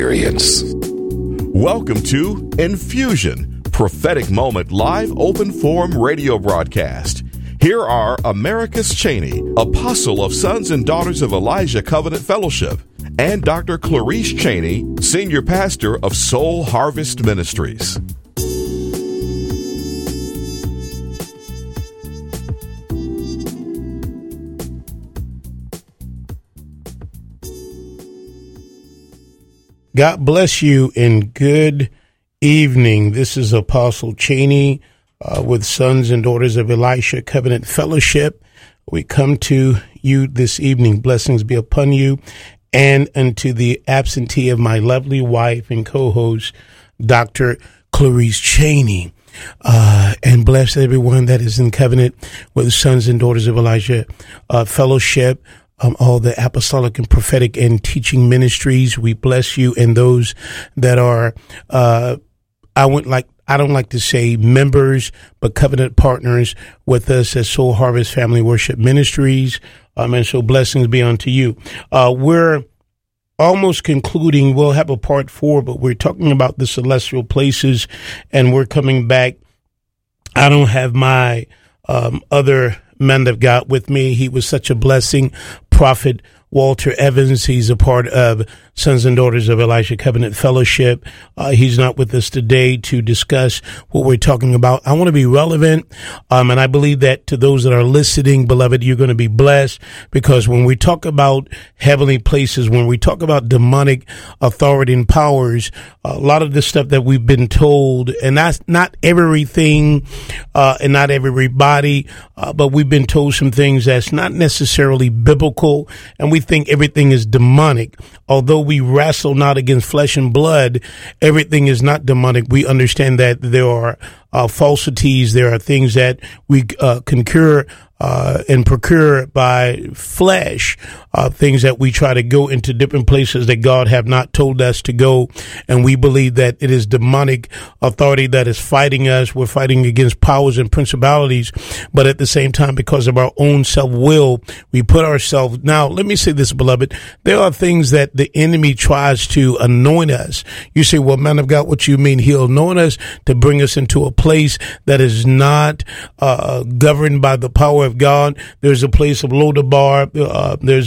experience. Welcome to Infusion, Prophetic Moment Live Open Forum Radio Broadcast. Here are Americus Cheney, Apostle of Sons and Daughters of Elijah Covenant Fellowship, and Dr. Clarice Cheney, Senior Pastor of Soul Harvest Ministries. God bless you and good evening. This is Apostle Cheney with Sons and Daughters of Elisha Covenant Fellowship. We come to you this evening. Blessings be upon you and unto the absentee of my lovely wife and co-host, Dr. Clarice Cheney. And bless everyone that is in covenant with Sons and Daughters of Elijah Fellowship. All the apostolic and prophetic and teaching ministries. We bless you, and those that are, I don't like to say members, but covenant partners with us at Soul Harvest Family Worship Ministries. And so blessings be unto you. We're almost concluding. We'll have a part 4, but we're talking about the celestial places, and we're coming back. I don't have my, other man of God with me. He was such a blessing. Prophet Walter Evans. He's a part of Sons and Daughters of Elijah Covenant Fellowship. He's not with us today to discuss what we're talking about. I want to be relevant. And I believe that to those that are listening, beloved, you're going to be blessed, because when we talk about heavenly places, when we talk about demonic authority and powers, a lot of the stuff that we've been told, and that's not everything, and not everybody, but we've been told some things that's not necessarily biblical, and we think everything is demonic. Although we wrestle not against flesh and blood, everything is not demonic. We understand that there are falsities. There are things that we concur and procure by flesh, things that we try to go into different places that God have not told us to go. And we believe that it is demonic authority that is fighting us. We're fighting against powers and principalities, but at the same time, because of our own self-will, we put ourselves. Now, let me say this, beloved. There are things that the enemy tries to anoint us. You say, well, man of God, what you mean? He'll anoint us to bring us into a place that is not governed by the power of God. There's a place of Lodabar. There's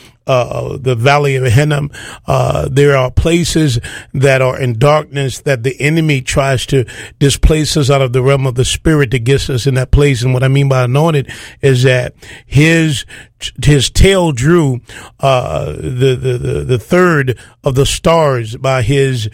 the Valley of Hinnom. There are places that are in darkness that the enemy tries to displace us out of the realm of the spirit to get us in that place. And what I mean by anointed is that his tail drew the third of the stars by his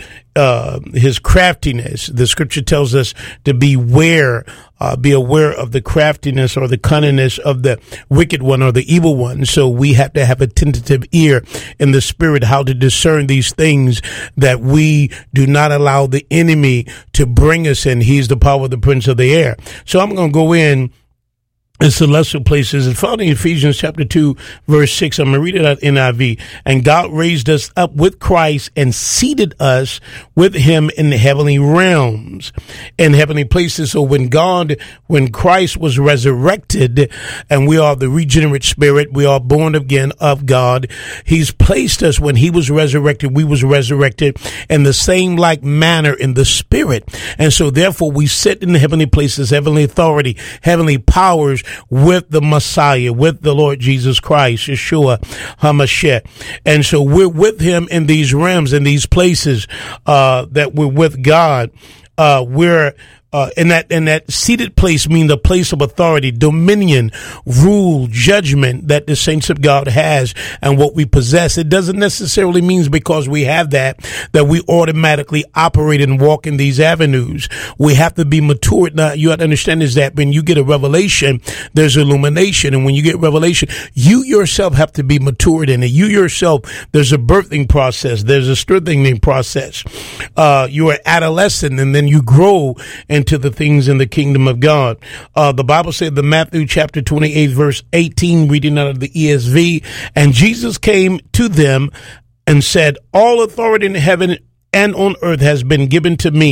craftiness. The scripture tells us to beware, be aware of the craftiness or the cunningness of the wicked one or the evil one. So we have to have a tentative ear in the spirit, how to discern these things, that we do not allow the enemy to bring us in. He's the power of the prince of the air. So I'm going to go in celestial places. It's found in Ephesians chapter 2, verse 6. I'm going to read it out NIV. And God raised us up with Christ and seated us with him in the heavenly realms, in heavenly places. So when Christ was resurrected, and we are the regenerate spirit, we are born again of God, he's placed us. When he was resurrected, we was resurrected in the same like manner in the spirit. And so therefore we sit in the heavenly places, heavenly authority, heavenly powers, with the Messiah, with the Lord Jesus Christ, Yeshua HaMashiach. And so we're with him in these realms, in these places, that we're with God. We're in that seated place, mean the place of authority, dominion, rule, judgment that the saints of God has and what we possess. It doesn't necessarily mean because we have that we automatically operate and walk in these avenues. We have to be matured. Now, you have to understand is that when you get a revelation, there's illumination. And when you get revelation, you yourself have to be matured in it. You yourself, there's a birthing process. There's a strengthening process. You're an adolescent, and then you grow into the things in the kingdom of God. The Bible said the Matthew chapter 28 verse 18, reading out of the ESV, and Jesus came to them and said, all authority in heaven and on earth has been given to me.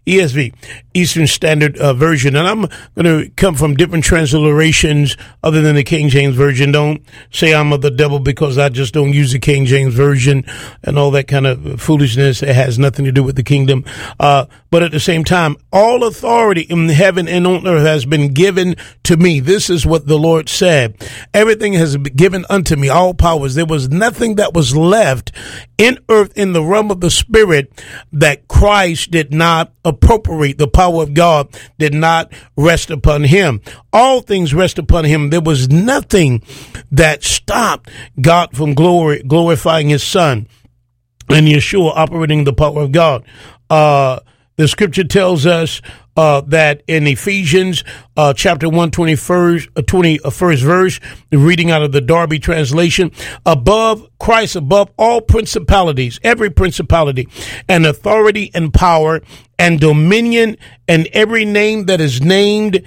ESV, Eastern Standard Version. And I'm going to come from different transliterations other than the King James Version. Don't say I'm of the devil because I just don't use the King James Version and all that kind of foolishness. It has nothing to do with the kingdom. But at the same time, all authority in heaven and on earth has been given to me. This is what the Lord said. Everything has been given unto me, all powers. There was nothing that was left in earth in the realm of the spirit that Christ did not appropriate. The power of God did not rest upon him. All things rest upon him. There was nothing that stopped God from glorifying his son and Yeshua operating the power of God. The scripture tells us that in Ephesians chapter 1, 21st verse, reading out of the Darby translation, above Christ, above all principalities, every principality and authority and power and dominion and every name that is named,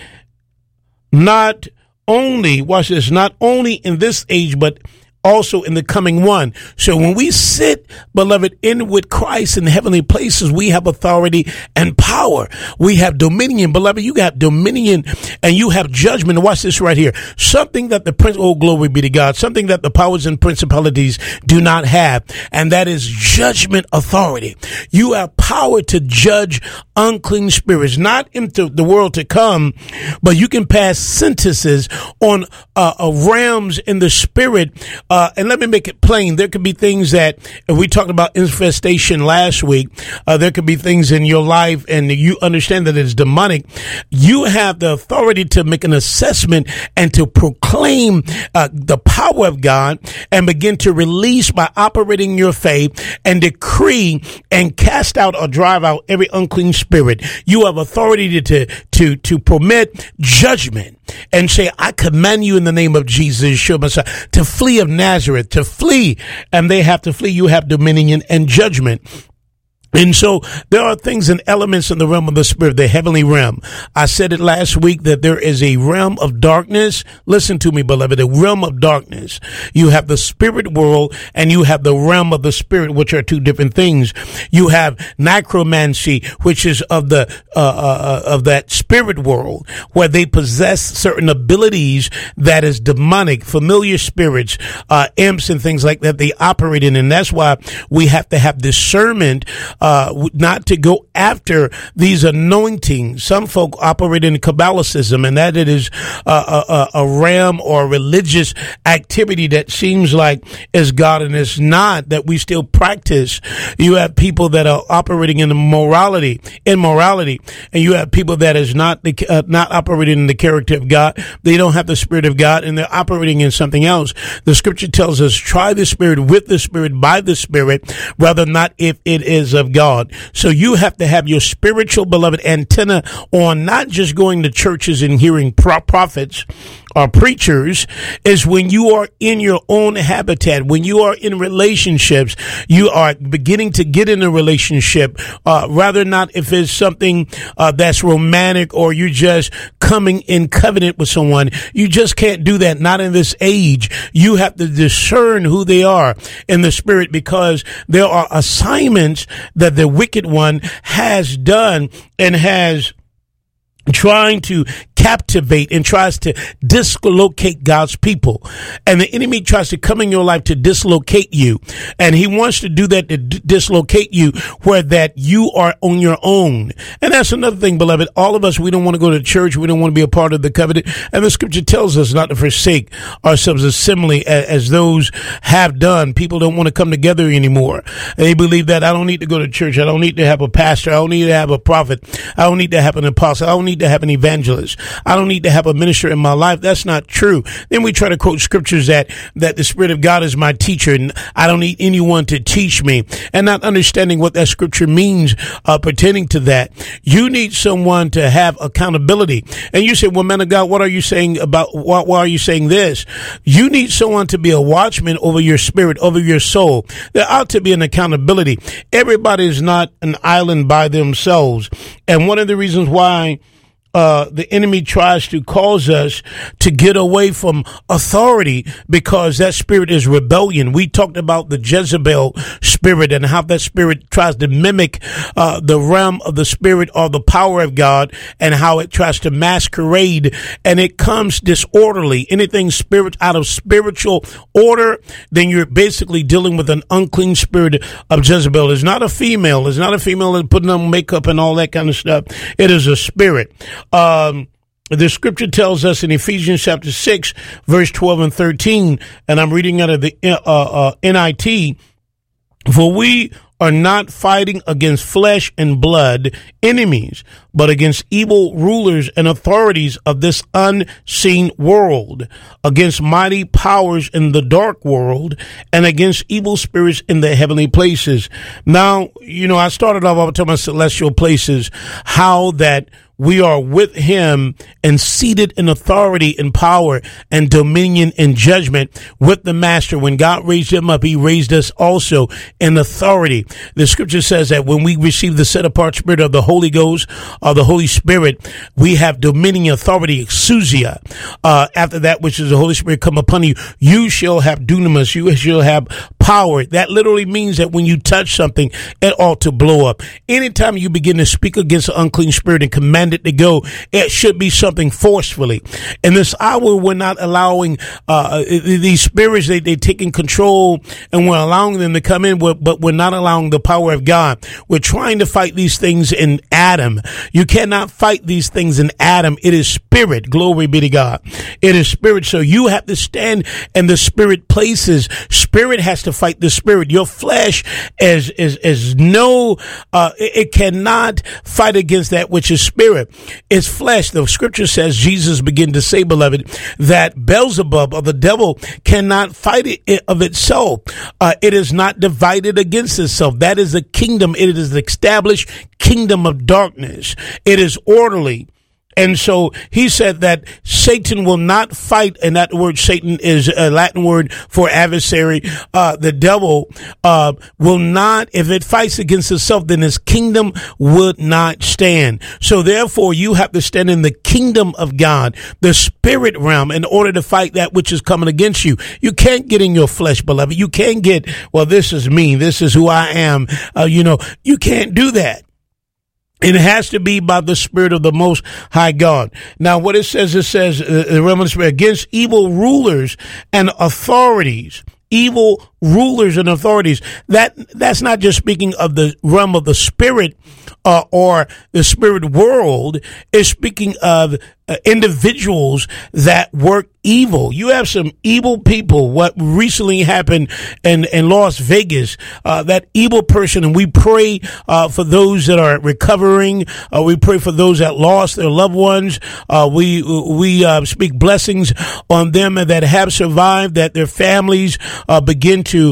not only, watch this, not only in this age, but also in the coming one. So when we sit, beloved, in with Christ in heavenly places, we have authority and power. We have dominion. Beloved, you got dominion and you have judgment. Watch this right here. Something that the oh, glory be to God, something that the powers and principalities do not have, and that is judgment authority. You have power to judge unclean spirits, not into the world to come, but you can pass sentences on realms in the spirit. And let me make it plain. There could be things that, if we talked about infestation last week, there could be things in your life and you understand that it's demonic. You have the authority to make an assessment and to proclaim the power of God and begin to release by operating your faith and decree and cast out or drive out every unclean spirit. You have authority to permit judgment and say, I command you in the name of Jesus, Yeshua Messiah, to flee of Nazareth, to flee, and they have to flee. You have dominion and judgment. And so there are things and elements in the realm of the spirit, the heavenly realm. I said it last week that there is a realm of darkness. Listen to me, beloved, a realm of darkness. You have the spirit world and you have the realm of the spirit, which are two different things. You have necromancy, which is of the of that spirit world, where they possess certain abilities that is demonic, familiar spirits, imps and things like that they operate in. And that's why we have to have discernment, not to go after these anointings. Some folk operate in Kabbalicism, and that it is a realm or religious activity that seems like is God and it's not, that we still practice. You have people that are operating in immorality, and you have people that is not operating in the character of God. They don't have the Spirit of God, and they're operating in something else. The scripture tells us, try the Spirit with the Spirit, by the Spirit, rather not if it is of God. So you have to have your spiritual, beloved, antenna on, not just going to churches and hearing prophets or preachers. Is when you are in your own habitat, when you are in relationships, you are beginning to get in a relationship, rather not if it's something that's romantic or you just coming in covenant with someone. You just can't do that, not in this age. You have to discern who they are in the spirit, because there are assignments that the wicked one has done and has trying to captivate and tries to dislocate God's people. And the enemy tries to come in your life to dislocate you. And he wants to do that, to dislocate you where that you are on your own. And that's another thing, beloved. All of us, we don't want to go to church. We don't want to be a part of the covenant. And the scripture tells us not to forsake ourselves assembly as those have done. People don't want to come together anymore. They believe that I don't need to go to church. I don't need to have a pastor. I don't need to have a prophet. I don't need to have an apostle. I don't need to have an evangelist. I don't need to have a minister in my life. That's not true. Then we try to quote scriptures that the Spirit of God is my teacher and I don't need anyone to teach me, and not understanding what that scripture means pertaining to that. You need someone to have accountability. And you say, well, man of God, what are you saying about, why are you saying this? You need someone to be a watchman over your spirit, over your soul. There ought to be an accountability. Everybody is not an island by themselves. And one of the reasons why the enemy tries to cause us to get away from authority because that spirit is rebellion. We talked about the Jezebel spirit and how that spirit tries to mimic the realm of the spirit or the power of God, and how it tries to masquerade, and it comes disorderly. Anything spirit out of spiritual order, then you're basically dealing with an unclean spirit of Jezebel. It's not a female. It's not a female that's putting on makeup and all that kind of stuff. It is a spirit. The scripture tells us in Ephesians chapter 6, verse 12 and 13, and I'm reading out of the NIT, for we are not fighting against flesh and blood enemies, but against evil rulers and authorities of this unseen world, against mighty powers in the dark world, and against evil spirits in the heavenly places. Now, I started off, I was talking about celestial places, how that we are with him and seated in authority and power and dominion and judgment with the master. When God raised him up, he raised us also in authority. The scripture says that when we receive the set apart spirit of the Holy Ghost or the Holy Spirit, we have dominion, authority, exousia. After that, which is the Holy Spirit come upon you, you shall have dunamis, you shall have power. That literally means that when you touch something, it ought to blow up. Anytime you begin to speak against an unclean spirit and command it to go, it should be something forcefully. In this hour, we're not allowing these spirits, they taking control, and we're allowing them to come in, but we're not allowing the power of God. We're trying to fight these things in Adam. You cannot fight these things in Adam. It is spirit. Glory be to God. It is spirit. So you have to stand in the spirit places. Spirit has to fight the spirit. Your flesh is no, it cannot fight against that which is spirit. It's flesh. The scripture says, Jesus began to say, beloved, that Beelzebub or the devil cannot fight it of itself. It is not divided against itself. That is a kingdom. It is the established kingdom of darkness. It is orderly. And so he said that Satan will not fight, and that word Satan is a Latin word for adversary. The devil will not, if it fights against itself, then his kingdom would not stand. So therefore, you have to stand in the kingdom of God, the spirit realm, in order to fight that which is coming against you. You can't get in your flesh, beloved. You can't get, well, this is me. This is who I am. You can't do that. It has to be by the Spirit of the Most High God. Now, what it says, the realm of the Spirit, against evil rulers and authorities. Evil rulers and authorities. That's not just speaking of the realm of the spirit or the spirit world. It's speaking of individuals that work evil. You have some evil people. What recently happened in Las Vegas, that evil person, and we pray for those that are recovering. We pray for those that lost their loved ones. We speak blessings on them that have survived, that their families begin to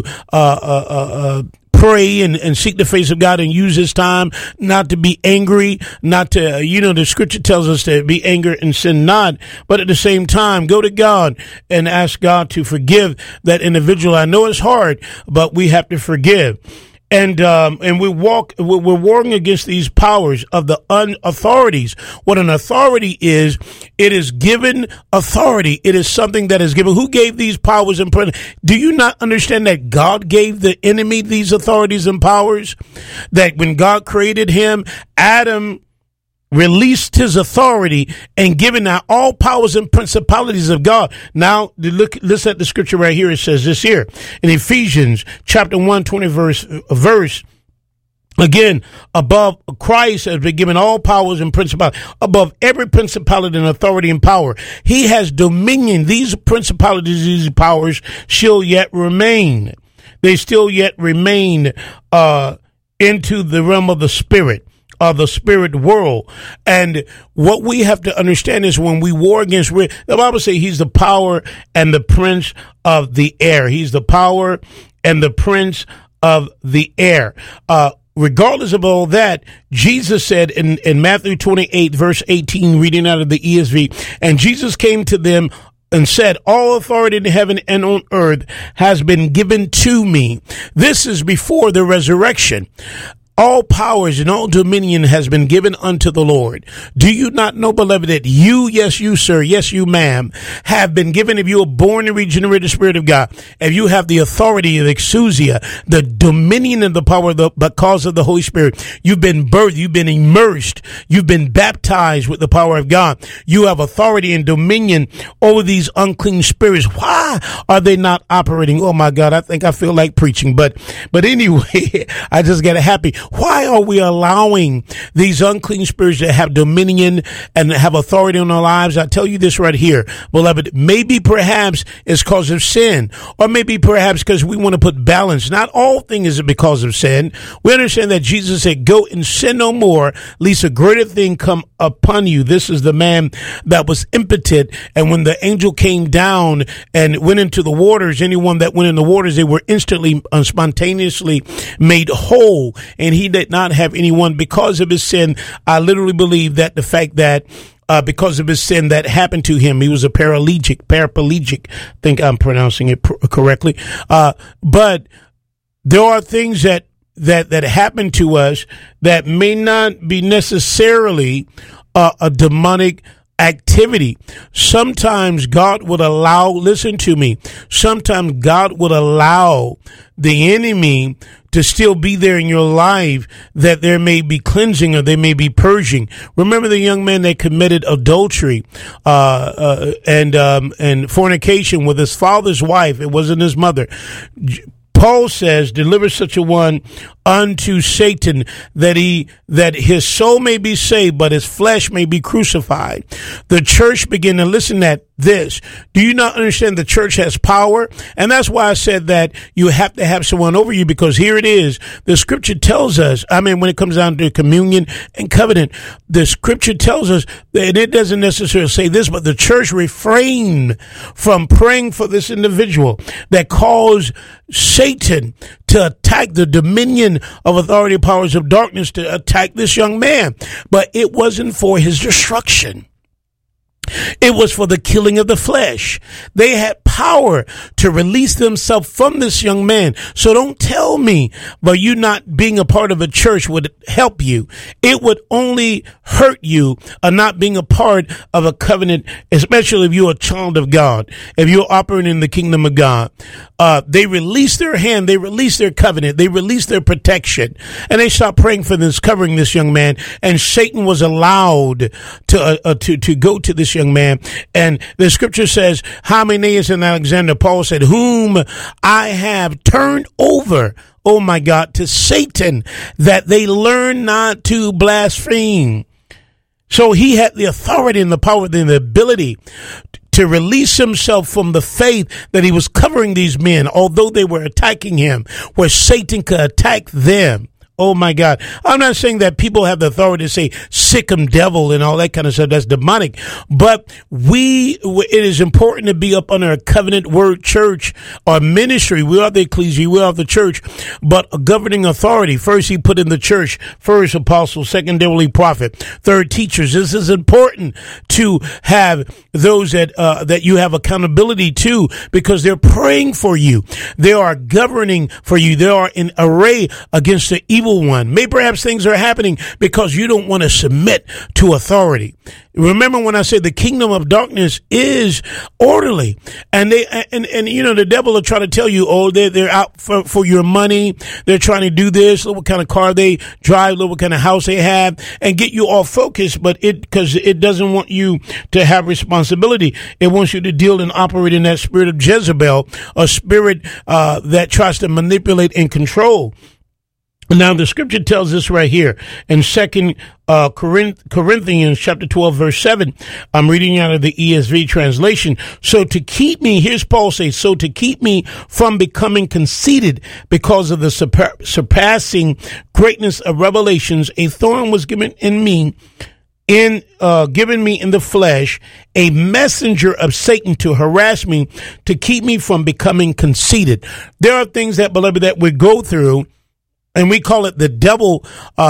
pray and seek the face of God and use this time not to be angry, not to, the scripture tells us to be angry and sin not, but at the same time, go to God and ask God to forgive that individual. I know it's hard, but we have to forgive. And we're warring against these powers of the authorities. What an authority is, it is given authority. It is something that is given. Who gave these powers and powers? Do you not understand that God gave the enemy these authorities and powers? That when God created him, Adam released his authority and given out all powers and principalities of God. Now, listen at the scripture right here. It says this here in Ephesians chapter 1, 20 verse. Again, above Christ has been given all powers and principalities, above every principality and authority and power. He has dominion. These principalities, these powers shall yet remain. They still yet remain into the realm of the spirit. Of the spirit world. And what we have to understand is when we war against, the Bible says he's the power and the prince of the air. He's the power and the prince of the air. Regardless of all that, Jesus said in Matthew 28 verse 18, reading out of the ESV, and Jesus came to them and said, all authority in heaven and on earth has been given to me. This is before the resurrection. All powers and all dominion has been given unto the Lord. Do you not know, beloved, that you, yes, you, sir, yes, you, ma'am, have been given, if you are born and regenerated Spirit of God, if you have the authority of exousia, the dominion and the power of the because of the Holy Spirit, you've been birthed, you've been immersed, you've been baptized with the power of God. You have authority and dominion over these unclean spirits. Why are they not operating? Oh my God, I think I feel like preaching, but anyway, I just get happy. Why are we allowing these unclean spirits to have dominion and have authority in our lives? I tell you this right here, beloved, maybe perhaps it's because of sin, or maybe perhaps because we want to put balance. Not all things is because of sin. We understand that Jesus said, go and sin no more, lest a greater thing come upon you. This is the man that was impotent. And when the angel came down and went into the waters, anyone that went in the waters, they were instantly, spontaneously made whole. And he did not have anyone because of his sin. I literally believe that the fact that because of his sin that happened to him, he was a paraplegic. I think I'm pronouncing it correctly. But there are things that happen to us that may not be necessarily a demonic activity. Sometimes God would allow, listen to me, sometimes God would allow the enemy to still be there in your life, that there may be cleansing or there may be purging. Remember the young man that committed adultery and fornication with his father's wife. It wasn't his mother. Paul says, deliver such a one unto Satan, that his soul may be saved, but his flesh may be crucified. The church began to listen at this. Do you not understand the church has power? And that's why I said that you have to have someone over you, because here it is. The scripture tells us, when it comes down to communion and covenant, the scripture tells us that it doesn't necessarily say this, but the church refrained from praying for this individual that caused Satan to attack the dominion of authority powers of darkness, to attack this young man. But it wasn't for his destruction. It was for the killing of the flesh. They had power to release themselves from this young man. So don't tell me, but you not being a part of a church would help you. It would only hurt you not being a part of a covenant, especially if you're a child of God, if you're operating in the kingdom of God. They release their hand, they release their covenant, they release their protection, and they stopped praying for this, covering this young man. And Satan was allowed to go to this young man. And the scripture says, Hymenaeus and Alexander, Paul said, whom I have turned over, oh my God, to Satan, that they learn not to blaspheme. So he had the authority and the power and the ability to release himself from the faith that he was covering these men, although they were attacking him, where Satan could attack them. Oh my God. I'm not saying that people have the authority to say sick 'em devil and all that kind of stuff. That's demonic. But it is important to be up under a covenant word church or ministry. We are the ecclesia. We are the church, but a governing authority. First, he put in the church, first apostle, secondarily prophet, third teachers. This is important to have those that you have accountability to, because they're praying for you. They are governing for you. They are in array against the evil one. Maybe perhaps things are happening because you don't want to submit to authority. Remember when I said the kingdom of darkness is orderly, and the devil will try to tell you, oh, they're out for your money. They're trying to do this, look what kind of car they drive, look what kind of house they have, and get you off focus. But because it doesn't want you to have responsibility. It wants you to deal and operate in that spirit of Jezebel, a spirit that tries to manipulate and control. Now, the scripture tells us right here in 2 Corinthians chapter 12, verse 7. I'm reading out of the ESV translation. So to keep me, here's Paul says, so to keep me from becoming conceited because of the surpassing greatness of revelations, a thorn was given me in the flesh, a messenger of Satan to harass me, to keep me from becoming conceited. There are things that, beloved, that we go through, and we call it the devil,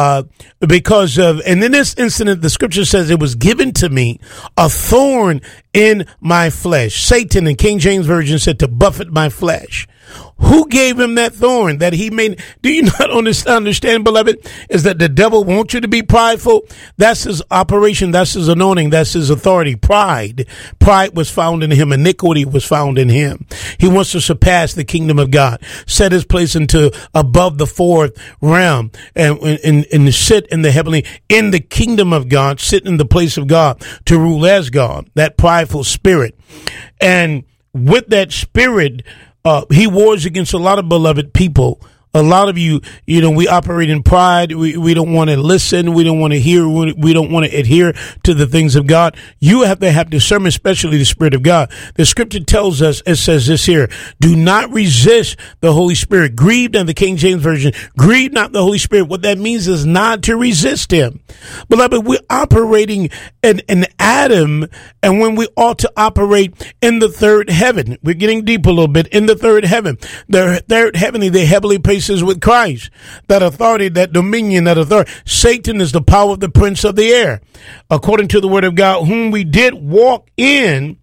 because of, and in this incident, the scripture says it was given to me a thorn in my flesh. Satan in King James Version said to buffet my flesh. Who gave him that thorn that he may? Do you not understand, beloved? Is that the devil wants you to be prideful? That's his operation. That's his anointing. That's his authority. Pride was found in him. Iniquity was found in him. He wants to surpass the kingdom of God, set his place into above the fourth realm, and sit in the heavenly, in the kingdom of God, sit in the place of God to rule as God. That prideful spirit, and with that spirit, he wars against a lot of beloved people. A lot of you, we operate in pride. We don't want to listen. We don't want to hear. We don't want to adhere to the things of God. You have to have discernment, especially the Spirit of God. The scripture tells us, it says this here, do not resist the Holy Spirit. Grieve, in the King James Version, grieve not the Holy Spirit. What that means is not to resist him. Beloved, we're operating in Adam, and when we ought to operate in the third heaven. We're getting deep a little bit. In the third heaven. The third heavenly, the heavenly places with Christ. That authority, that dominion, that authority. Satan is the power of the prince of the air. According to the word of God, whom we did walk in,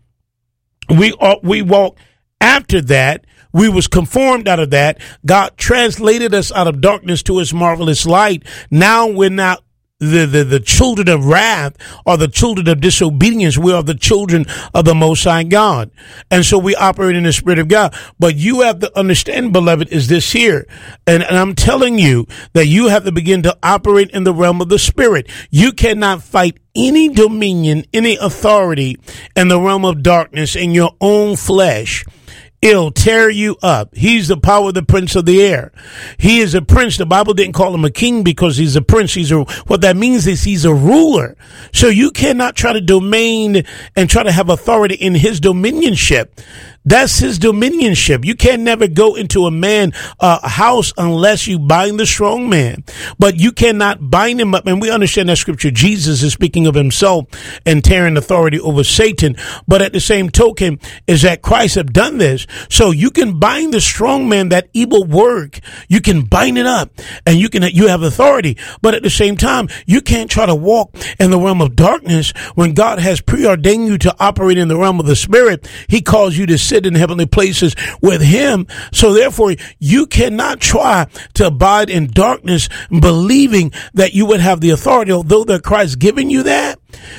we walk after that. We was conformed out of that. God translated us out of darkness to his marvelous light. Now we're not the children of wrath or the children of disobedience. We are the children of the Most High God. And so we operate in the Spirit of God. But you have to understand, beloved, is this here. And I'm telling you that you have to begin to operate in the realm of the Spirit. You cannot fight any dominion, any authority in the realm of darkness in your own flesh. It'll tear you up. He's the power of the prince of the air. He is a prince. The Bible didn't call him a king because he's a prince. What that means is he's a ruler. So you cannot try to domain and try to have authority in his dominionship. That's his dominionship. You can never go into a man's house unless you bind the strong man. But you cannot bind him up. And we understand that scripture. Jesus is speaking of himself and tearing authority over Satan. But at the same token is that Christ have done this. So you can bind the strong man, that evil work. You can bind it up and you have authority. But at the same time, you can't try to walk in the realm of darkness when God has preordained you to operate in the realm of the Spirit. He calls you to sit in heavenly places with him. So therefore, you cannot try to abide in darkness believing that you would have the authority, although that Christ giving you that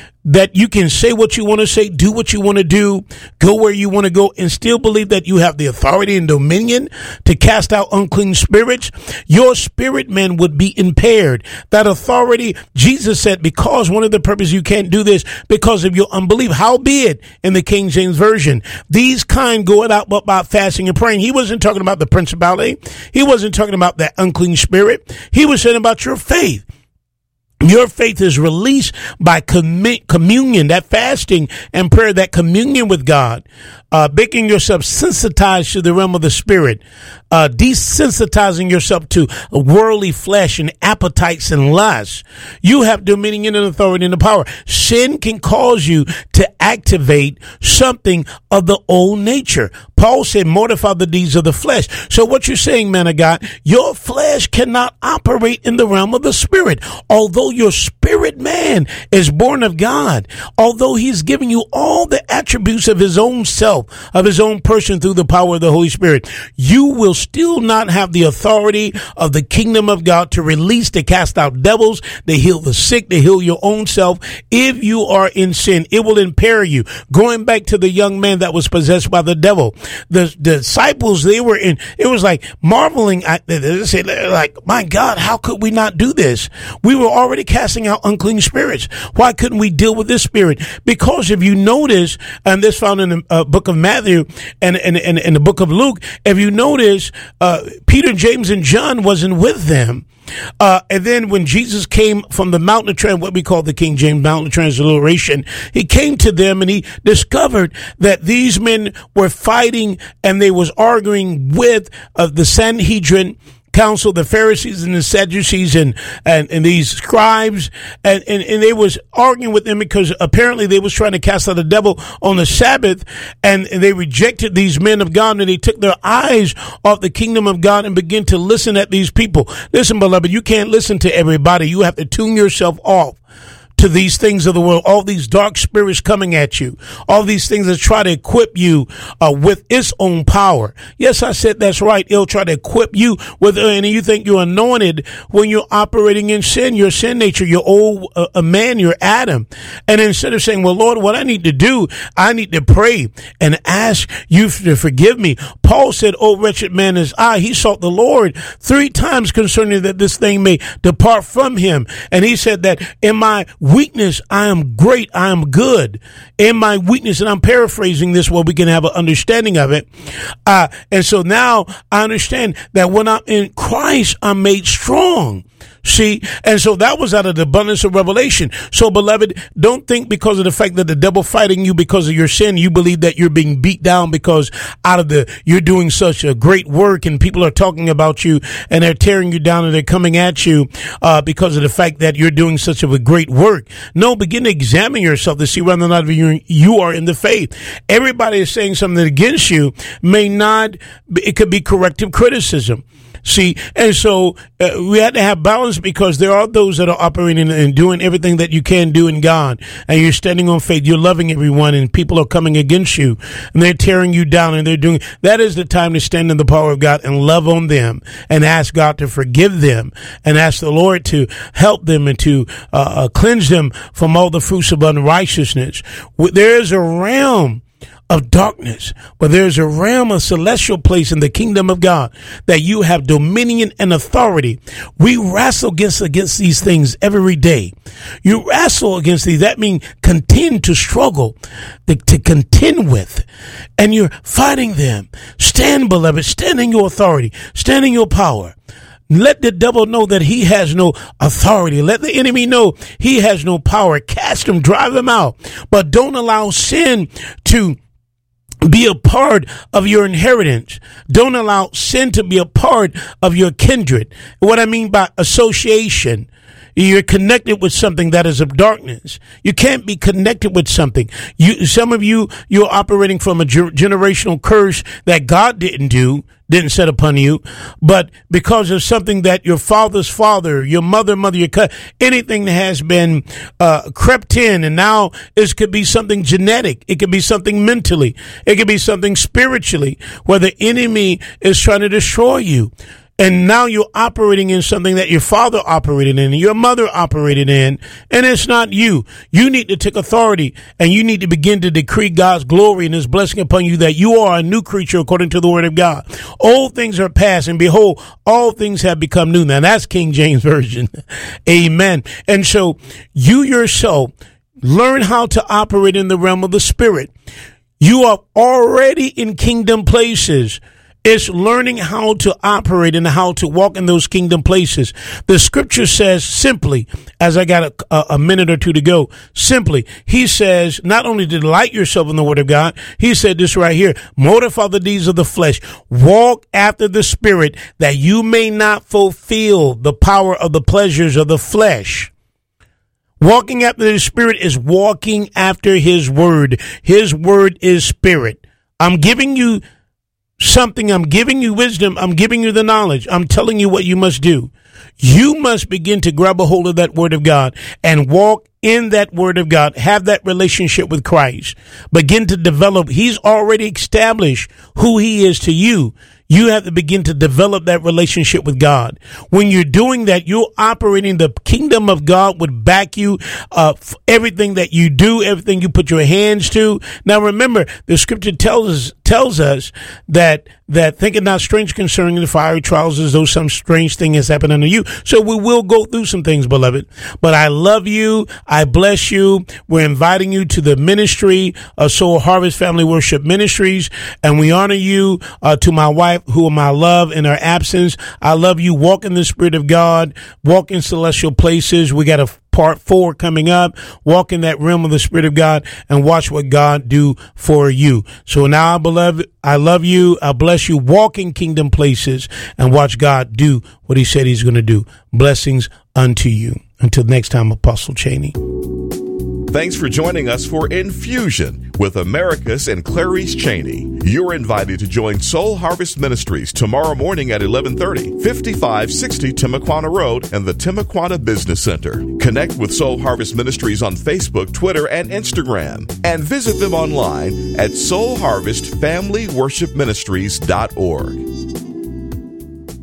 you can say what you want to say, do what you want to do, go where you want to go, and still believe that you have the authority and dominion to cast out unclean spirits. Your spirit man would be impaired. That authority, Jesus said, because one of the purposes you can't do this because of your unbelief. Howbeit, in the King James Version, these kind go out but by fasting and praying. He wasn't talking about the principality. He wasn't talking about that unclean spirit. He was saying about your faith. Your faith is released by communion, that fasting and prayer, that communion with God, making yourself sensitized to the realm of the Spirit, desensitizing yourself to worldly flesh and appetites and lusts. You have dominion and authority and the power. Sin can cause you to activate something of the old nature. Paul said, mortify the deeds of the flesh. So what you're saying, man of God, your flesh cannot operate in the realm of the Spirit. Although your spirit man is born of God, although he's giving you all the attributes of his own self, of his own person through the power of the Holy Spirit, you will still not have the authority of the kingdom of God to release, to cast out devils, to heal the sick, to heal your own self. If you are in sin, it will impair you. Going back to the young man that was possessed by the devil, the disciples, they were in, it was like marveling at, they said, like, my God, how could we not do this? We were already casting out unclean spirits. Why couldn't we deal with this spirit? Because if you notice, and this found in the book of Matthew and in the book of Luke, if you notice, Peter, James, and John wasn't with them. And then when Jesus came from the mountain of what we call the King James Mountain of Transfiguration, he came to them and he discovered that these men were fighting and they was arguing with the Sanhedrin council, the Pharisees and the Sadducees and these scribes, and they was arguing with them because apparently they was trying to cast out the devil on the Sabbath, and they rejected these men of God, and they took their eyes off the kingdom of God and began to listen at these people. Listen, beloved, you can't listen to everybody. You have to tune yourself off to these things of the world, all these dark spirits coming at you, all these things that try to equip you with its own power. Yes, I said that's right. It'll try to equip you with, and you think you're anointed when you're operating in sin, your sin nature, your old man, your Adam. And instead of saying, well, Lord, what I need to do, I need to pray and ask you to forgive me. Paul said, oh, wretched man is I. He sought the Lord 3 times concerning that this thing may depart from him. And he said that in my weakness, I am great. I am good. In my weakness, and I'm paraphrasing this where we can have an understanding of it. And so now I understand that when I'm in Christ, I'm made strong. See, and so that was out of the abundance of revelation. So, beloved, don't think because of the fact that the devil fighting you because of your sin, you believe that you're being beat down because you're doing such a great work and people are talking about you and they're tearing you down and they're coming at you because of the fact that you're doing such a great work. No, begin to examine yourself to see whether or not you are in the faith. Everybody is saying something against you it could be corrective criticism. See, and so we had to have balance because there are those that are operating and doing everything that you can do in God, and you're standing on faith, you're loving everyone, and people are coming against you, and they're tearing you down, and they're doing, that is the time to stand in the power of God and love on them, and ask God to forgive them, and ask the Lord to help them and to cleanse them from all the fruits of unrighteousness. There is a realm of darkness, but there's a realm of celestial place in the kingdom of God that you have dominion and authority. We wrestle against these things every day. You wrestle against these. That means contend, to struggle, to contend with, and you're fighting them. Stand, beloved, stand in your authority, stand in your power. Let the devil know that he has no authority. Let the enemy know he has no power. Cast him, drive him out, but don't allow sin to be a part of your inheritance. Don't allow sin to be a part of your kindred. What I mean by association, you're connected with something that is of darkness. You can't be connected with something. Some of you're operating from a generational curse that God didn't set upon you, but because of something that your father's father, your mother, your cousin, anything that has been crept in, and now it could be something genetic, it could be something mentally, it could be something spiritually, where the enemy is trying to destroy you. And now you're operating in something that your father operated in, and your mother operated in, and it's not you. You need to take authority, and you need to begin to decree God's glory and his blessing upon you, that you are a new creature according to the word of God. Old things are past, and behold, all things have become new. Now that's King James Version. Amen. And so you yourself learn how to operate in the realm of the spirit. You are already in kingdom places. It's learning how to operate and how to walk in those kingdom places. The scripture says simply, as I got a minute or two to go, simply, he says, not only to delight yourself in the word of God, he said this right here, mortify the deeds of the flesh, walk after the spirit, that you may not fulfill the power of the pleasures of the flesh. Walking after the spirit is walking after his word. His word is spirit. I'm giving you something. I'm giving you wisdom. I'm giving you the knowledge. I'm telling you what you must do. You must begin to grab a hold of that word of God and walk in that word of God. Have that relationship with Christ. Begin to develop. He's already established who he is to you. You have to begin to develop that relationship with God. When you're doing that, you're operating, the kingdom of God would back you, everything that you do, everything you put your hands to. Now, remember, the scripture tells us that think it not strange concerning the fiery trials, as though some strange thing has happened unto you. So we will go through some things, beloved. But I love you. I bless you. We're inviting you to the ministry of Soul Harvest Family Worship Ministries, and we honor you. To my wife, whom I love in her absence, I love you. Walk in the Spirit of God. Walk in celestial places. We got a part 4 coming up. Walk in that realm of the Spirit of God and watch what God do for you. So now, beloved, I love you. I bless you. Walk in kingdom places and watch God do what he said he's going to do. Blessings unto you. Until next time, Apostle Cheney. Thanks for joining us for Infusion with Americus and Clarice Cheney. You're invited to join Soul Harvest Ministries tomorrow morning at 11:30, 5560 Timuquana Road and the Timuquana Business Center. Connect with Soul Harvest Ministries on Facebook, Twitter, and Instagram, and visit them online at soulharvestfamilyworshipministries.org.